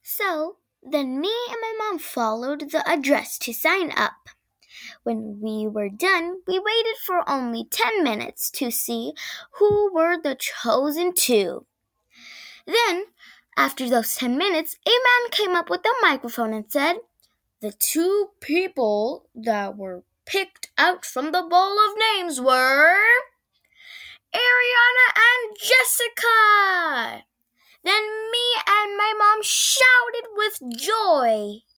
So then me and my mom followed the address to sign up. When we were done, we waited for only 10 minutes to see who were the chosen two. Then, after those 10 minutes, a man came up with a microphone and said, "The two people that were picked out from the bowl of names were Ariana and Jessica." Then me and my mom shouted with joy.